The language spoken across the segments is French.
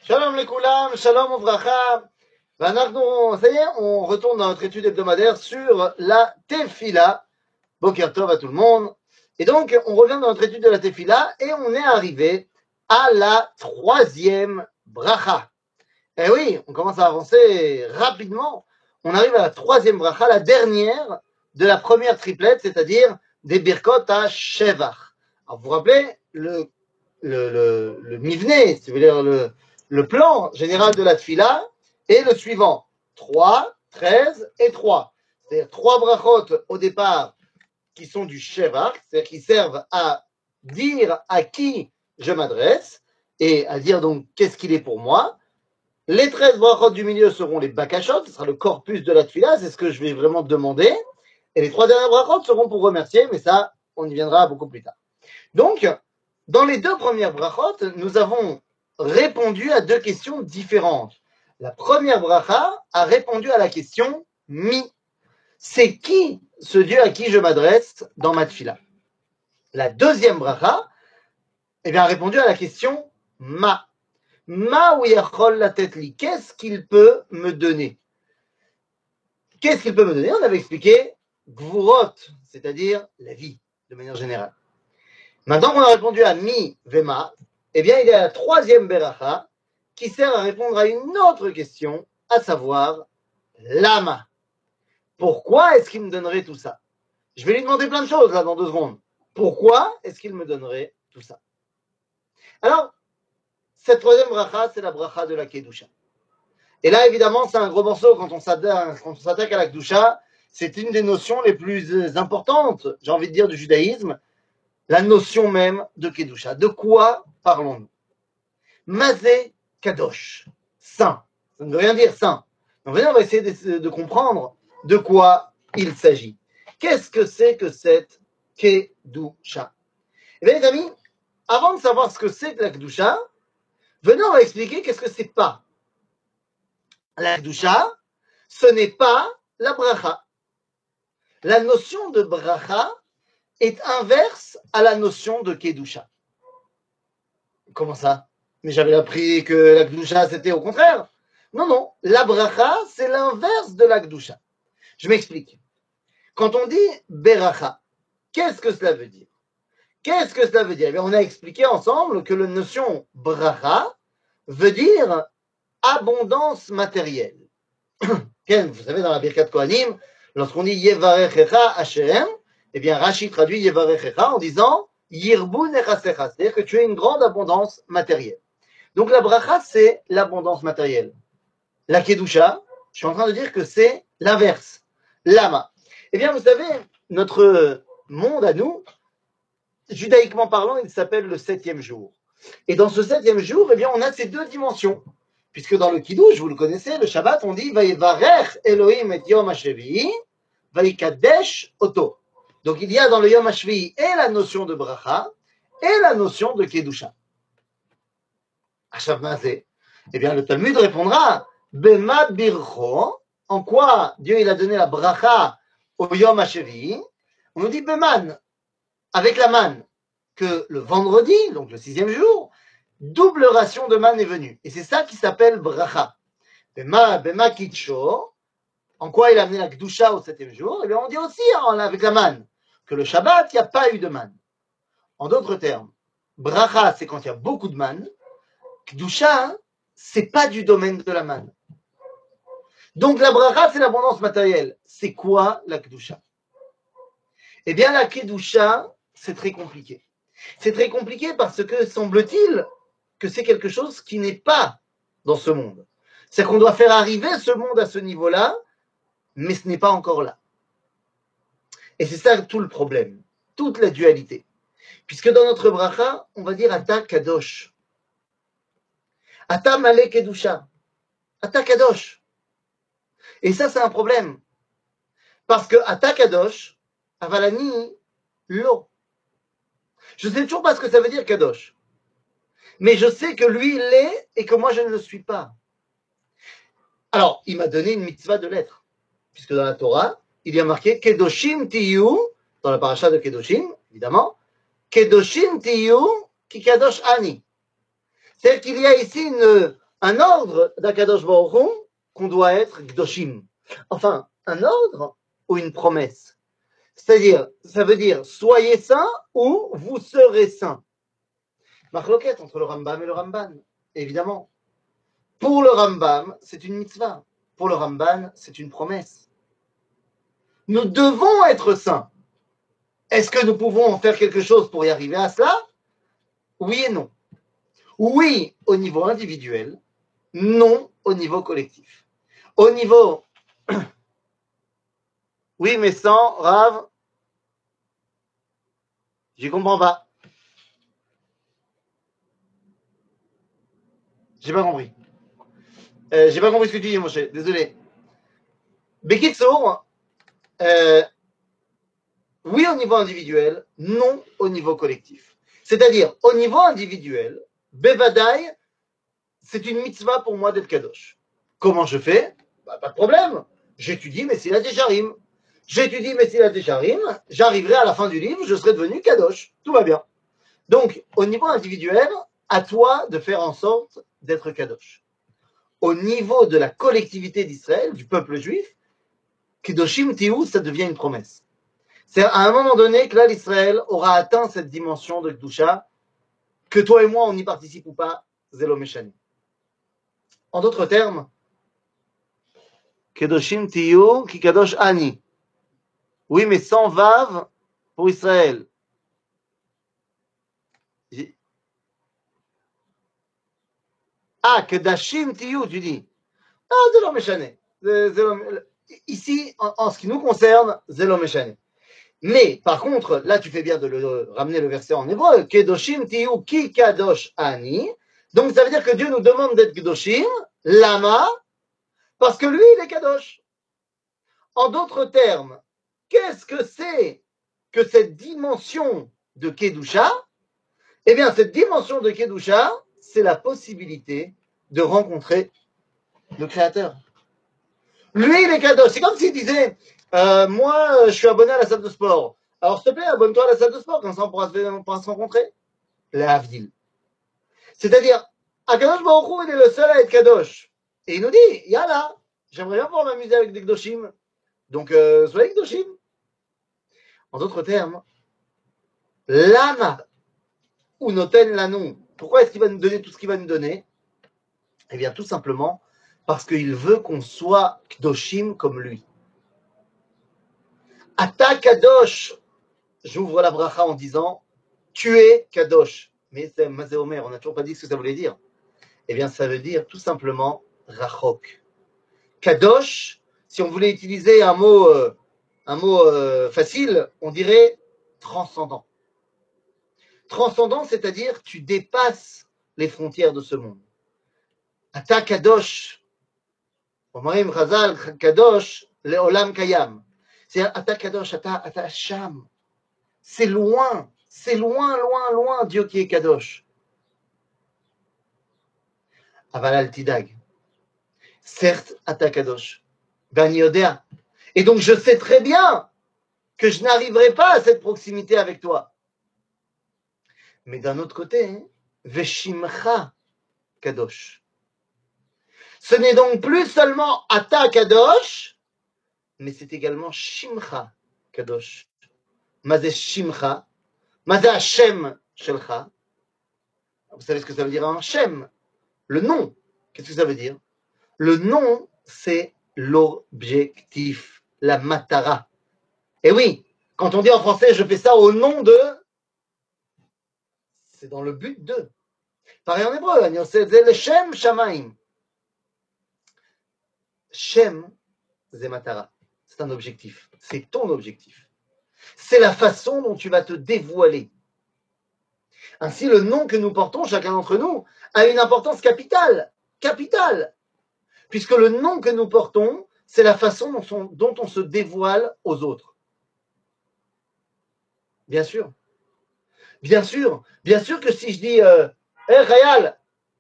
Shalom les koulam, shalom uvracha. Ça y est, on retourne dans notre étude hebdomadaire sur la tefila. Boker tov à tout le monde. Et donc, on revient dans notre étude de la tefila et on est arrivé à la troisième bracha. Eh oui, on commence à avancer rapidement. On arrive à la troisième bracha, la dernière de la première triplette, c'est-à-dire des birkot à shevach. Alors, vous vous rappelez, le mivné, si vous voulez dire le plan général de la tfila est le suivant. 3, 13 et 3. C'est-à-dire 3 brachot au départ qui sont du shevach, c'est-à-dire qui servent à dire à qui je m'adresse et à dire donc qu'est-ce qu'il est pour moi. Les 13 brachot du milieu seront les bakashot, ce sera le corpus de la tfila, c'est ce que je vais vraiment demander. Et les 3 dernières brachot seront pour remercier, mais ça, on y viendra beaucoup plus tard. Donc, dans les 2 premières brachot, nous avons répondu à 2 questions différentes. La première bracha a répondu à la question mi. C'est qui ce Dieu à qui je m'adresse dans ma tfila? La deuxième bracha a répondu à la question ma. Ma ou yachol la tetli. Qu'est-ce qu'il peut me donner? Qu'est-ce qu'il peut me donner? On avait expliqué gvurot, c'est-à-dire la vie, de manière générale. Maintenant qu'on a répondu à mi vema, il y a la troisième beracha qui sert à répondre à une autre question, à savoir lama. Pourquoi est-ce qu'il me donnerait tout ça? Je vais lui demander plein de choses là dans 2 secondes. Pourquoi est-ce qu'il me donnerait tout ça? Alors, cette troisième bracha, c'est la bracha de la Kedusha. Et là, évidemment, c'est un gros morceau quand on s'attaque à la Kedusha. C'est une des notions les plus importantes, j'ai envie de dire, du judaïsme. La notion même de Kedusha. De quoi parlons-nous? Mazé Kadosh, saint. Ça ne veut rien dire saint. On va essayer de comprendre de quoi il s'agit. Qu'est-ce que c'est que cette Kedusha? Eh bien, les amis, avant de savoir ce que c'est que la Kedusha, venez, on va expliquer qu'est-ce que c'est pas. La Kedusha, ce n'est pas la bracha. La notion de bracha est inverse à la notion de Kedusha. Comment ça? Mais j'avais appris que la Kedusha, c'était au contraire. Non, non. La bracha, c'est l'inverse de la Kedusha. Je m'explique. Quand on dit beracha, qu'est-ce que cela veut dire? Qu'est-ce que cela veut dire? Eh bien, on a expliqué ensemble que la notion bracha veut dire abondance matérielle. Vous savez, dans la Birkat Kohanim, lorsqu'on dit Yevarechecha Hashem, eh bien, Rashi traduit Yevarechecha en disant Yirbu Nechasecha, c'est-à-dire que tu as une grande abondance matérielle. Donc la bracha, c'est l'abondance matérielle. La kedusha, je suis en train de dire que c'est l'inverse. Lama. Eh bien, vous savez, notre monde à nous, judaïquement parlant, il s'appelle le 7e jour. Et dans ce 7e jour, eh bien, on a ces 2 dimensions. Puisque dans le kiddush, vous le connaissez, le Shabbat, on dit Vayevarech Elohim et Yom HaShevi'i, Vayikadesh Oto. Donc il y a dans le Yom HaShevi'i et la notion de bracha et la notion de kedusha. Eh bien, le Talmud répondra Bema bircho, en quoi Dieu il a donné la bracha au Yom HaShevi'i. On nous dit Beman, avec la manne, que le vendredi, donc le 6e jour, double ration de manne est venue. Et c'est ça qui s'appelle bracha. Bema kitcho, en quoi il a amené la kedusha au 7e jour? Et bien on dit aussi avec la manne que le Shabbat, il n'y a pas eu de manne. En d'autres termes, bracha, c'est quand il y a beaucoup de manne. Kedusha, c'est pas du domaine de la manne. Donc la bracha, c'est l'abondance matérielle. C'est quoi la kedusha? Eh bien la kedusha, c'est très compliqué. C'est très compliqué parce que semble-t-il que c'est quelque chose qui n'est pas dans ce monde. C'est qu'on doit faire arriver ce monde à ce niveau-là, mais ce n'est pas encore là. Et c'est ça tout le problème, toute la dualité. Puisque dans notre bracha, on va dire Ata Kadosh. Ata Malé Kedusha. Ata Kadosh. Et ça, c'est un problème. Parce que Ata Kadosh, Avalani, Lo. Je ne sais toujours pas ce que ça veut dire Kadosh. Mais je sais que lui, il l'est et que moi, je ne le suis pas. Alors, il m'a donné une mitzvah de l'être. Puisque dans la Torah, il y a marqué Kedoshim Tiyu, dans la paracha de Kedoshim, évidemment, Kedoshim Tiyu ki Kadosh Ani. C'est-à-dire qu'il y a ici un ordre d'Akadosh Baruch Hu qu'on doit être Gdoshim. Enfin, un ordre ou une promesse. C'est-à-dire, ça veut dire soyez saints ou vous serez saints. Marloquette entre le Rambam et le Ramban, évidemment. Pour le Rambam, c'est une mitzvah. Pour le Ramban, c'est une promesse. Nous devons être saints. Est-ce que nous pouvons en faire quelque chose pour y arriver à cela? Oui et non. Oui au niveau individuel, non au niveau collectif. Au niveau, oui mais sans, Rav, j'y comprends pas. J'ai pas compris. J'ai pas compris ce que tu dis, mon cher. Désolé. Bekitsour, oui au niveau individuel, non au niveau collectif. C'est-à-dire, au niveau individuel, Bevadaï, c'est une mitzvah pour moi d'être kadosh. Comment je fais? Bah, pas de problème. J'étudie Messilat Desharim. J'étudie Messilat Desharim, j'arriverai à la fin du livre, je serai devenu kadosh. Tout va bien. Donc, au niveau individuel, à toi de faire en sorte d'être kadosh. Au niveau de la collectivité d'Israël, du peuple juif, Kedoshim Tihu, ça devient une promesse. C'est à un moment donné que là, l'Israël aura atteint cette dimension de Kedusha, que toi et moi, on y participe ou pas, Zelo Meshani. En d'autres termes, Kedoshim Tiyu, ki Kadosh Ani. Oui, mais sans Vav pour Israël. Ah, Kedashim Tiyu, tu dis. Ah, Zelo Meshani. Ici, en ce qui nous concerne, Zelo Meshani. Mais, par contre, là, tu fais bien de le ramener le verset en hébreu. Kedoshim Tiyu, ki Kadosh Ani. Donc, ça veut dire que Dieu nous demande d'être Kedoshim. Lama. Parce que lui, il est Kadosh. En d'autres termes, qu'est-ce que c'est que cette dimension de Kedusha? Eh bien, cette dimension de Kedusha, c'est la possibilité de rencontrer le Créateur. Lui, il est Kadosh. C'est comme s'il disait, moi, je suis abonné à la salle de sport. Alors, s'il te plaît, abonne-toi à la salle de sport, comme ça on pourra se rencontrer. La Havdil. C'est-à-dire, Akadosh Baruch Hu, il est le seul à être Kadosh. Et il nous dit, yalla, j'aimerais bien pouvoir m'amuser avec des Kedoshim. Donc, soyez Kedoshim. En d'autres termes, l'âme ou noten l'anou. Pourquoi est-ce qu'il va nous donner tout ce qu'il va nous donner? Eh bien, tout simplement parce qu'il veut qu'on soit Kdoshim comme lui. Ata Kadosh, j'ouvre la bracha en disant tu es Kadosh. Mais c'est Mazé Omer, on n'a toujours pas dit ce que ça voulait dire. Eh bien, ça veut dire tout simplement Rachok. Kadosh, si on voulait utiliser un mot facile, on dirait transcendant. Transcendant, c'est-à-dire tu dépasses les frontières de ce monde. Ata Kadosh, אומרים חז"ל, Kadosh, לעולם קיים. C'est Ata Kadosh, Ata Hasham. C'est loin, loin, Dieu qui est Kadosh. Aval al Tidag. Certes, Ata Kadosh. Ben Yodea. Et donc je sais très bien que je n'arriverai pas à cette proximité avec toi. Mais d'un autre côté, Veshimcha Kadosh. Ce n'est donc plus seulement Ata Kadosh, mais c'est également Shimcha Kadosh. Mazé Shimcha, Mazé Hashem Shelcha. Vous savez ce que ça veut dire un Shem? Le nom. Qu'est-ce que ça veut dire? Le nom, c'est l'objectif, la matara. Et oui, quand on dit en français, je fais ça au nom de, c'est dans le but de. Pareil en hébreu, c'est le Shem Shamaim. Shem, c'est matara. C'est un objectif. C'est ton objectif. C'est la façon dont tu vas te dévoiler. Ainsi, le nom que nous portons, chacun d'entre nous, a une importance capitale. Capitale. Puisque le nom que nous portons, c'est la façon dont on se dévoile aux autres. Bien sûr. Bien sûr. Bien sûr que si je dis hey, Khayal,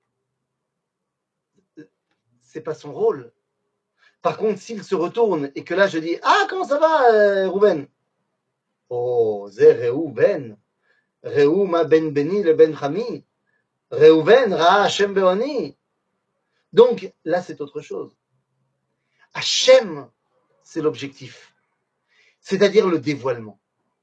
c'est pas son rôle. Par contre, s'il se retourne et que là je dis ah, comment ça va, Rouben? Oh, c'est Reuben. Reu ma ben Beni le ben Chami. Reuven, Ra Hashem Beoni. Donc là, c'est autre chose. Hachem, c'est l'objectif, c'est-à-dire le dévoilement.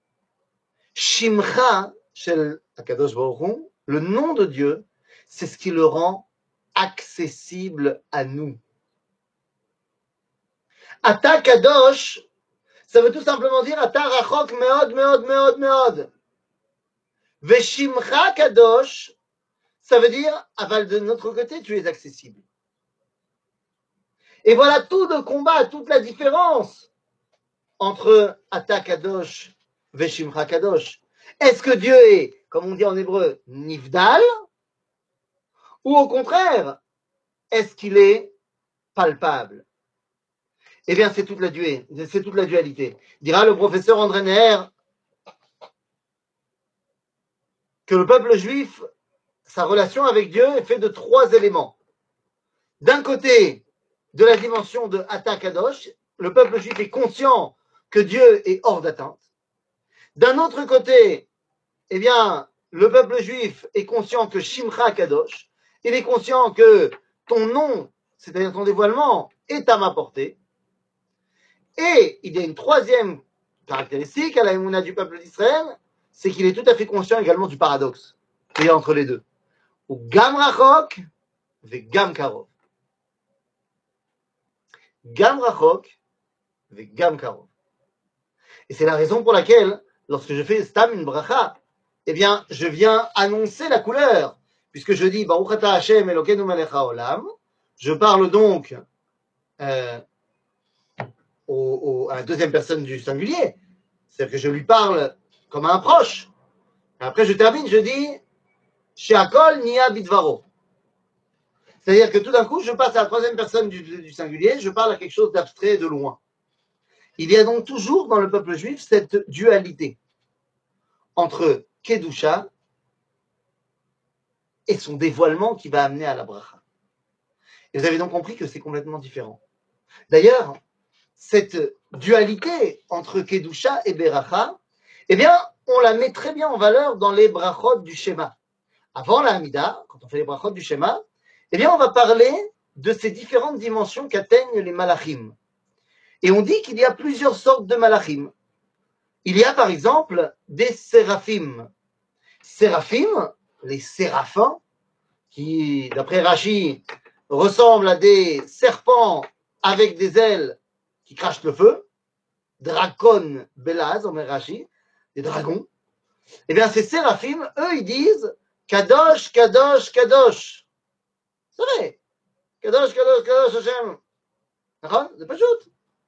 Shimcha shel Akadosh Baruch Hu, le nom de Dieu, c'est ce qui le rend accessible à nous. Ata Kadosh, ça veut tout simplement dire Ata Rachok Meod Meod Meod Meod. Veshimcha Kadosh, ça veut dire aval de notre côté, tu es accessible. Et voilà tout le combat, toute la différence entre Ata Kadosh, Veshimcha Kadosh. Est-ce que Dieu est, comme on dit en hébreu, Nivdal, ou au contraire, est-ce qu'il est palpable? Eh bien, c'est toute la dualité. Dira le professeur André Neher que le peuple juif, sa relation avec Dieu est faite de 3 éléments. D'un côté, de la dimension de Ata Kadosh, le peuple juif est conscient que Dieu est hors d'atteinte. D'un autre côté, eh bien, le peuple juif est conscient que Shimcha Kadosh, il est conscient que ton nom, c'est-à-dire ton dévoilement, est à ma portée. Et il y a une 3e caractéristique à la Emouna du peuple d'Israël, c'est qu'il est tout à fait conscient également du paradoxe qu'il y a entre les deux. Ou Gam Rachok ve Gam Karov. Gam Rachok ve Gam Karov. Et c'est la raison pour laquelle, lorsque je fais Stam une bracha, eh bien, je viens annoncer la couleur, puisque je dis Baruch Ata Hashem Elokeinu Melech HaOlam. Je parle donc à la 2e personne du singulier, c'est-à-dire que je lui parle comme à un proche. Et après, je termine, je dis Sheakol Nia Bidvaro. C'est-à-dire que tout d'un coup, je passe à la 3e personne du singulier, je parle à quelque chose d'abstrait, de loin. Il y a donc toujours dans le peuple juif cette dualité entre Kedusha et son dévoilement qui va amener à la bracha. Et vous avez donc compris que c'est complètement différent. D'ailleurs, cette dualité entre Kedusha et Beracha, eh bien, on la met très bien en valeur dans les brachot du Shema. Avant la Hamida, quand on fait les brachot du Shema, eh bien, on va parler de ces différentes dimensions qu'atteignent les malachim. Et on dit qu'il y a plusieurs sortes de malachim. Il y a par exemple des séraphim. Séraphim, les séraphins, qui, d'après Rashi, ressemblent à des serpents avec des ailes qui crachent le feu. Dracon Belaz, on met Rashi, des dragons. Eh bien, ces séraphim, eux, ils disent Kadosh, Kadosh, Kadosh. C'est vrai. Kadosh, Kadosh, Kadosh, Hashem. C'est pas juste.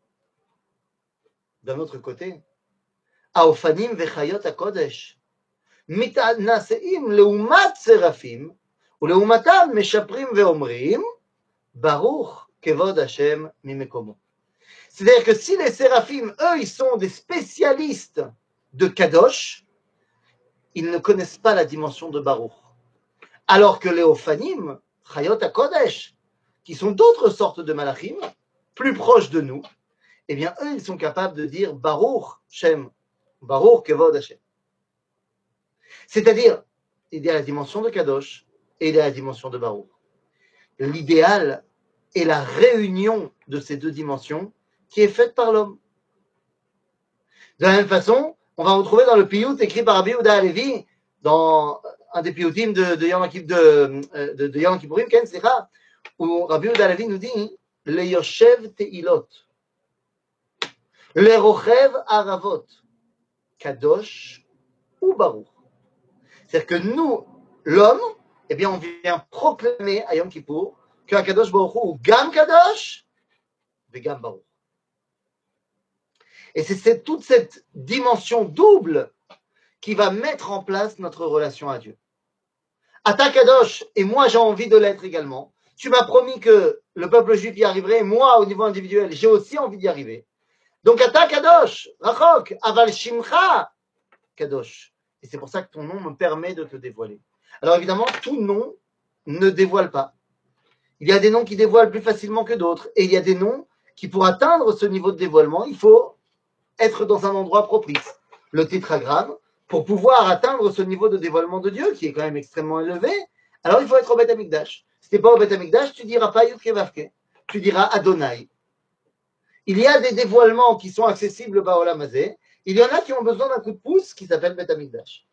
D'un autre côté, Aofanim vechayot hakodesh. מתנשאים לעומת שרפים, ולעומתם משפרים ואומרים, ברוך כבוד השם ממקומו. C'est-à-dire que si les séraphim, eux, ils sont des spécialistes de Kadosh, ils ne connaissent pas la dimension de Baruch. Alors que les Ophanim, Chayot HaKodesh, qui sont d'autres sortes de malachim, plus proches de nous, eh bien, eux, ils sont capables de dire Baruch Shem, Baruch Kevod Hashem. C'est-à-dire, il y a la dimension de Kadosh et il y a la dimension de Baruch. L'idéal est la réunion de ces 2 dimensions qui est faite par l'homme. De la même façon, on va retrouver dans le piyut écrit par Rabbi Yehuda Halevi, dans un des piyutim de Yom Kippourim, où Rabbi Yehuda Halevi nous dit le Yoshev Teilot, le Rochev Aravot, Kadosh ou Baruch. C'est-à-dire que nous, l'homme, eh bien, on vient proclamer à Yom Kippour que Kadosh Baruch Hu Gam Kadosh et Gam Baruch. Et c'est toute cette dimension double qui va mettre en place notre relation à Dieu. Ata Kadosh, et moi j'ai envie de l'être également. Tu m'as promis que le peuple juif y arriverait, moi au niveau individuel, j'ai aussi envie d'y arriver. Donc Ata Kadosh, Rachok, Aval Shimcha Kadosh. Et c'est pour ça que ton nom me permet de te dévoiler. Alors évidemment, tout nom ne dévoile pas. Il y a des noms qui dévoilent plus facilement que d'autres. Et il y a des noms qui, pour atteindre ce niveau de dévoilement, il faut être dans un endroit propice. Le tétragramme, pour pouvoir atteindre ce niveau de dévoilement de Dieu, qui est quand même extrêmement élevé, alors il faut être au Beth Amikdash. tu n'es pas au Beth Amikdash, tu ne diras pas Yudke Vavke, tu diras Adonai. Il y a des dévoilements qui sont accessibles Baolam Hazé. Il y en a qui ont besoin d'un coup de pouce qui s'appelle Beth Amikdash.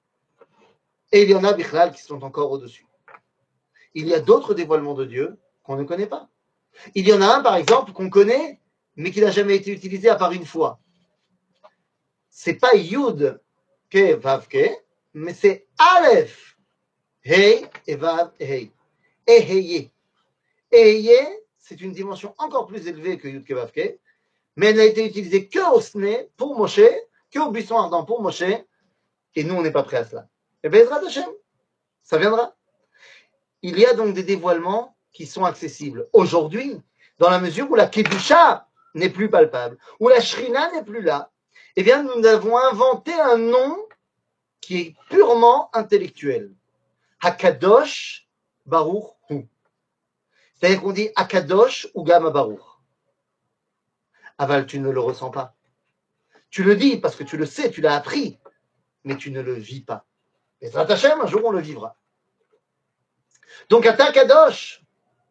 Et il y en a, Bichlal, qui sont encore au-dessus. Il y a d'autres dévoilements de Dieu qu'on ne connaît pas. Il y en a un, par exemple, qu'on connaît, mais qui n'a jamais été utilisé à part une fois. C'est pas Yud Ke Vavke, mais c'est Aleph, Hey et Vav et Hey. Eheye. Eheye, c'est une dimension encore plus élevée que Yud Ke Vavke, mais elle n'a été utilisée que au Sné pour Moshe, que au buisson ardent pour Moshe, et nous, on n'est pas prêts à cela. Et bien, Ezrat Hashem, ça viendra. Il y a donc des dévoilements qui sont accessibles aujourd'hui, dans la mesure où la Kedusha n'est plus palpable, où la Shrina n'est plus là. Eh bien, nous avons inventé un nom qui est purement intellectuel. Hakadosh Baruch Hu. C'est-à-dire qu'on dit Hakadosh ou Gama Baruch. Aval, tu ne le ressens pas. Tu le dis parce que tu le sais, tu l'as appris, mais tu ne le vis pas. Et Hashem, un jour on le vivra. Donc, Ata Kadosh,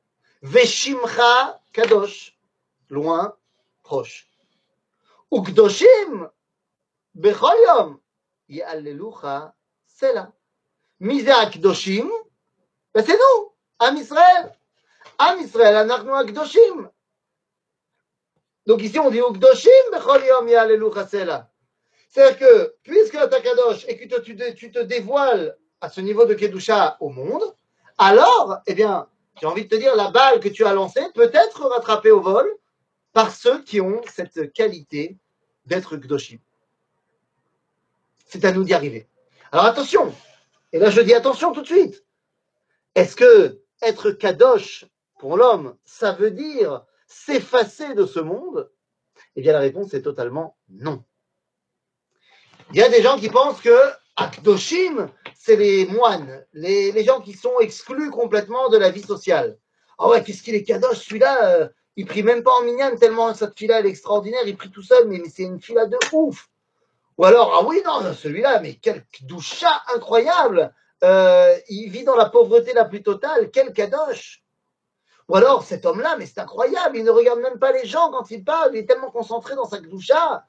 Veshimcha Kadosh, loin, proche. Ukdoshim, Bechol Yom, Ya'allelucha, Sela. Mise Akdoshim, ben c'est nous, Am Israël. Am Israël, Anachnu Akdoshim. Donc ici on dit Ukdoshim, Bechol Yom, Ya'allelucha, Sela. C'est-à-dire que, puisque Ata Kadosh et que tu te dévoiles à ce niveau de Kedusha au monde, alors, eh bien, j'ai envie de te dire, la balle que tu as lancée peut être rattrapée au vol par ceux qui ont cette qualité d'être Kdoshim. C'est à nous d'y arriver. Alors attention, et là je dis attention tout de suite. Est-ce que être Kadosh pour l'homme, ça veut dire s'effacer de ce monde? Eh bien la réponse est totalement non. Il y a des gens qui pensent que Akdoshim, c'est les moines, les gens qui sont exclus complètement de la vie sociale. Ah ouais, qu'est-ce qu'il est Kadosh, celui-là, il prie même pas en minyan tellement cette fila elle est extraordinaire, il prie tout seul, mais c'est une fila de ouf. Ou alors, ah oui, non, celui-là, mais quel doucha incroyable, il vit dans la pauvreté la plus totale, quel Kadosh. Ou alors, cet homme-là, mais c'est incroyable, il ne regarde même pas les gens quand il parle, il est tellement concentré dans sa doucha.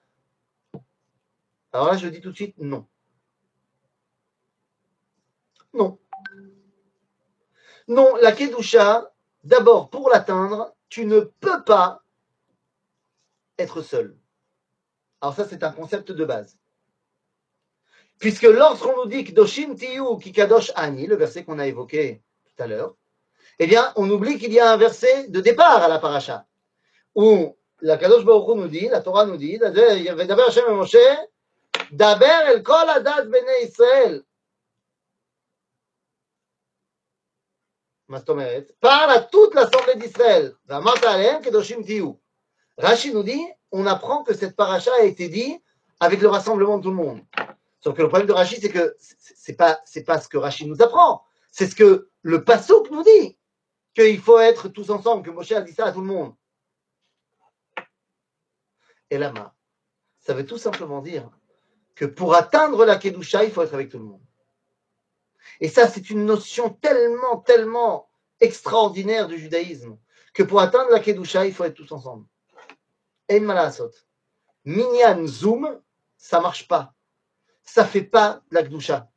Alors là, je dis tout de suite non. Non. Non, la Kedusha, d'abord, pour l'atteindre, tu ne peux pas être seul. Alors ça, c'est un concept de base. Puisque lorsqu'on nous dit Kdoshim Tiyu Kikadosh Ani, le verset qu'on a évoqué tout à l'heure, eh bien, on oublie qu'il y a un verset de départ à la paracha, où la Kadosh Baruch Hu nous dit, la Torah nous dit, Vedaber Hashem et Moshe, Daber el kol adat bnei Israël. Parle à toute l'assemblée d'Israël. Rashi nous dit, on apprend que cette paracha a été dit avec le rassemblement de tout le monde. Sauf que le problème de Rashi, c'est que c'est pas ce que Rashi nous apprend. C'est ce que le Passouk nous dit. Qu'il faut être tous ensemble, que Moshe a dit ça à tout le monde. Et lama, ça veut tout simplement dire que pour atteindre la Kedusha, il faut être avec tout le monde. Et ça, c'est une notion tellement, tellement extraordinaire du judaïsme, que pour atteindre la Kedusha, il faut être tous ensemble. En malasot. Minyan Zoom, ça marche pas. Ça fait pas la Kedusha.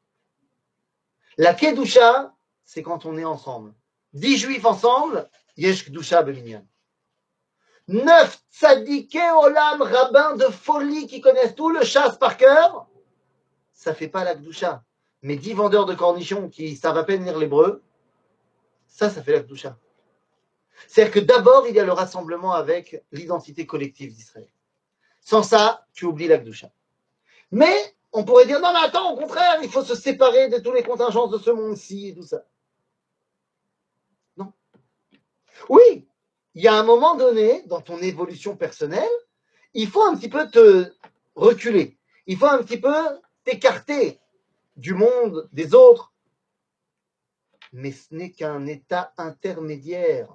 La Kedusha, c'est quand on est ensemble. 10 juifs ensemble, yesh Kedusha beminyan. 9 tzadikés olam, rabbins de folie qui connaissent tout le chasse par cœur, ça fait pas la Kedusha. Mais 10 vendeurs de cornichons qui savent à peine lire l'hébreu, ça fait la Kedusha. C'est-à-dire que d'abord, il y a le rassemblement avec l'identité collective d'Israël. Sans ça, tu oublies la Kedusha. Mais on pourrait dire, non mais attends, au contraire, il faut se séparer de toutes les contingences de ce monde-ci et tout ça. Non. Oui, il y a un moment donné, dans ton évolution personnelle, il faut un petit peu te reculer. Il faut un petit peu t'écarter du monde, des autres. Mais ce n'est qu'un état intermédiaire.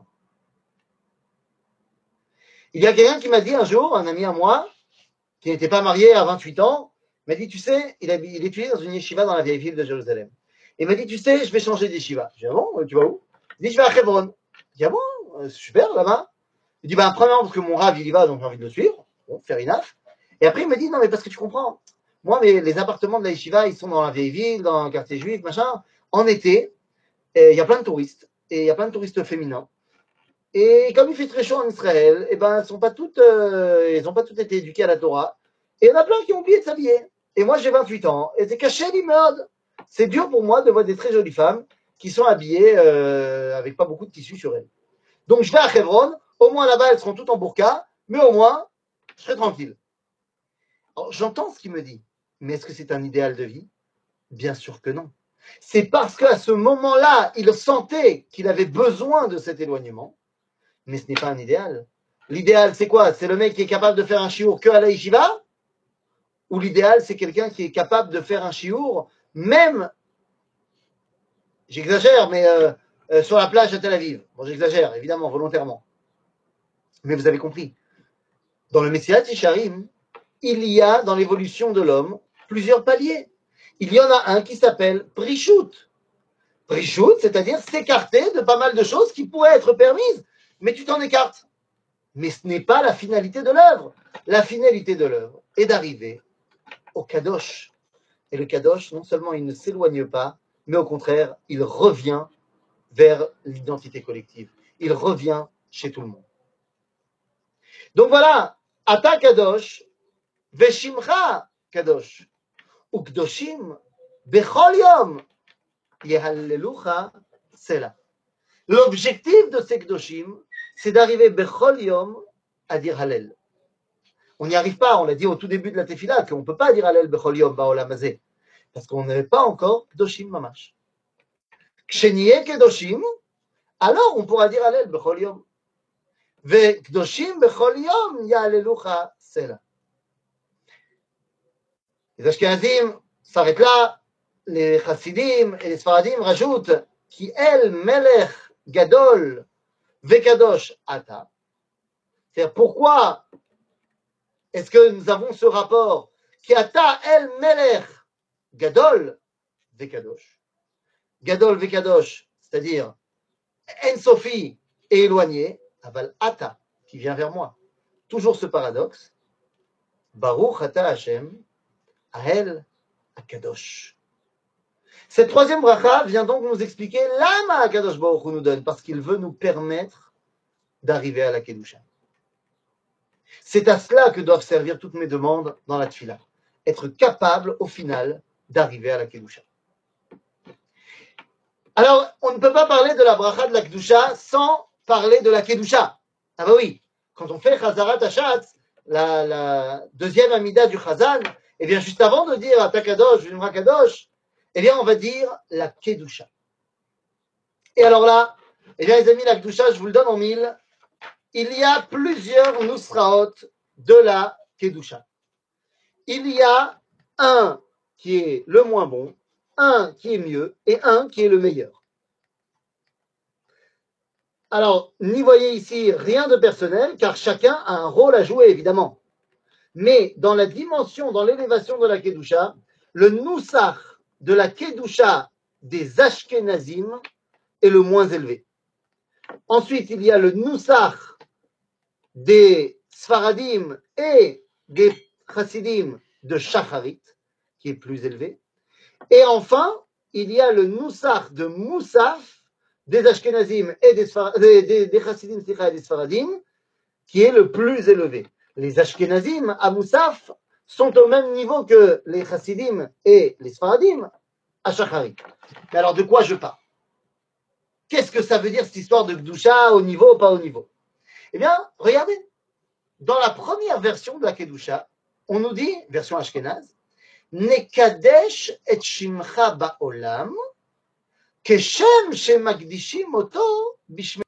Il y a quelqu'un qui m'a dit un jour, un ami à moi, qui n'était pas marié à 28 ans, m'a dit, tu sais, il étudiait dans une yeshiva dans la vieille ville de Jérusalem. Il m'a dit, tu sais, je vais changer d'yeshiva. Je dis, ah bon, tu vas où? Il dit, je vais à Hebron. Il dit, ah bon, super, là-bas. Il dit, ben, premièrement, parce que mon rave, il y va, donc j'ai envie de le suivre. Bon, fair enough. Et après, il me dit, non, mais parce que tu comprends. Moi, les appartements de la yeshiva, ils sont dans la vieille ville, dans un quartier juif, machin. En été, il y a plein de touristes. Et il y a plein de touristes féminins. Et comme il fait très chaud en Israël, eh ben, elles n'ont pas toutes été éduquées à la Torah. Et il y en a plein qui ont oublié de s'habiller. Et moi, j'ai 28 ans. Et c'est caché l'immeuble. C'est dur pour moi de voir des très jolies femmes qui sont habillées avec pas beaucoup de tissu sur elles. Donc, je vais à Hebron. Au moins, là-bas, elles seront toutes en burqa. Mais au moins, je serai tranquille. Alors, j'entends ce qu'il me dit. Mais est-ce que c'est un idéal de vie? Bien sûr que non. C'est parce qu'à ce moment-là, il sentait qu'il avait besoin de cet éloignement. Mais ce n'est pas un idéal. L'idéal, c'est quoi? C'est le mec qui est capable de faire un chiour que à la yeshiva? Ou l'idéal, c'est quelqu'un qui est capable de faire un chiour, même, j'exagère, mais sur la plage à Tel Aviv. Bon, j'exagère, évidemment, volontairement. Mais vous avez compris. Dans le Messilat Yesharim, il y a, dans l'évolution de l'homme, plusieurs paliers. Il y en a un qui s'appelle Prishut. Prishut, c'est-à-dire s'écarter de pas mal de choses qui pourraient être permises, mais tu t'en écartes. Mais ce n'est pas la finalité de l'œuvre. La finalité de l'œuvre est d'arriver au Kadosh. Et le Kadosh, non seulement il ne s'éloigne pas, mais au contraire, il revient vers l'identité collective. Il revient chez tout le monde. Donc voilà, Ata Kadosh, Veshimcha Kadosh, Ukdoshim, Bechol Yom, Yehallelucha Sela. L'objectif de ces Kdoshim, c'est d'arriver Bechol Yom à dire Hallel. On n'y arrive pas, on l'a dit au tout début de la Tefila, qu'on ne peut pas dire Hallel Bechol Yom Ba'olam Hazeh, parce qu'on n'est pas encore Kdoshim Mamash. Ksheniye Kedoshim, alors on pourra dire Hallel Bechol Yom. Ve Kdoshim Bechol Yom Ya'alelucha Sela. Les Ashkenazim s'arrêtent là, les Chassidim et les Sfaradim rajoutent Ki El Melech Gadol Vekadosh Ata. C'est-à-dire pourquoi est-ce que nous avons ce rapport Ki Ata El Melech Gadol Vekadosh. Gadol Vekadosh, c'est-à-dire En Sophie est éloigné, Aval Ata, qui vient vers moi. Toujours ce paradoxe. Baruch Ata Hashem, Ahel Akadosh. Cette troisième bracha vient donc nous expliquer l'ama Akadosh Baruch Hu nous donne, parce qu'il veut nous permettre d'arriver à la Kedusha. C'est à cela que doivent servir toutes mes demandes dans la Tfila. Être capable, au final, d'arriver à la Kedusha. Alors, on ne peut pas parler de la bracha de la Kedusha sans parler de la Kedusha. Ah bah oui, quand on fait Chazarat Hashatz, la deuxième amida du Chazan, et bien juste avant de dire Atakadosh, Vimra Kadosh, eh bien on va dire la Kedusha. Et alors là, eh bien les amis, la Kedusha, je vous le donne en mille, il y a plusieurs Nusraot de la Kedusha. Il y a un qui est le moins bon, un qui est mieux et un qui est le meilleur. Alors, n'y voyez ici rien de personnel, car chacun a un rôle à jouer, évidemment. Mais dans la dimension, dans l'élévation de la Kedusha, le Nusach de la Kedusha des Ashkenazim est le moins élevé. Ensuite, il y a le Nusach des Sfaradim et des Chassidim de Shacharit, qui est plus élevé. Et enfin, il y a le Nusach de Moussaf des Ashkenazim et des Chassidim et des Sfaradim, qui est le plus élevé. Les Ashkenazim à Moussaf sont au même niveau que les Chassidim et les Sfaradim à Shacharit. Mais alors, de quoi je parle? Qu'est-ce que ça veut dire cette histoire de Kedusha, au niveau, pas au niveau? Eh bien, regardez. Dans la première version de la Kedusha, on nous dit, version Ashkenaz, Nekadesh et Shimcha ba'olam, keshem shemakdishim oto bishme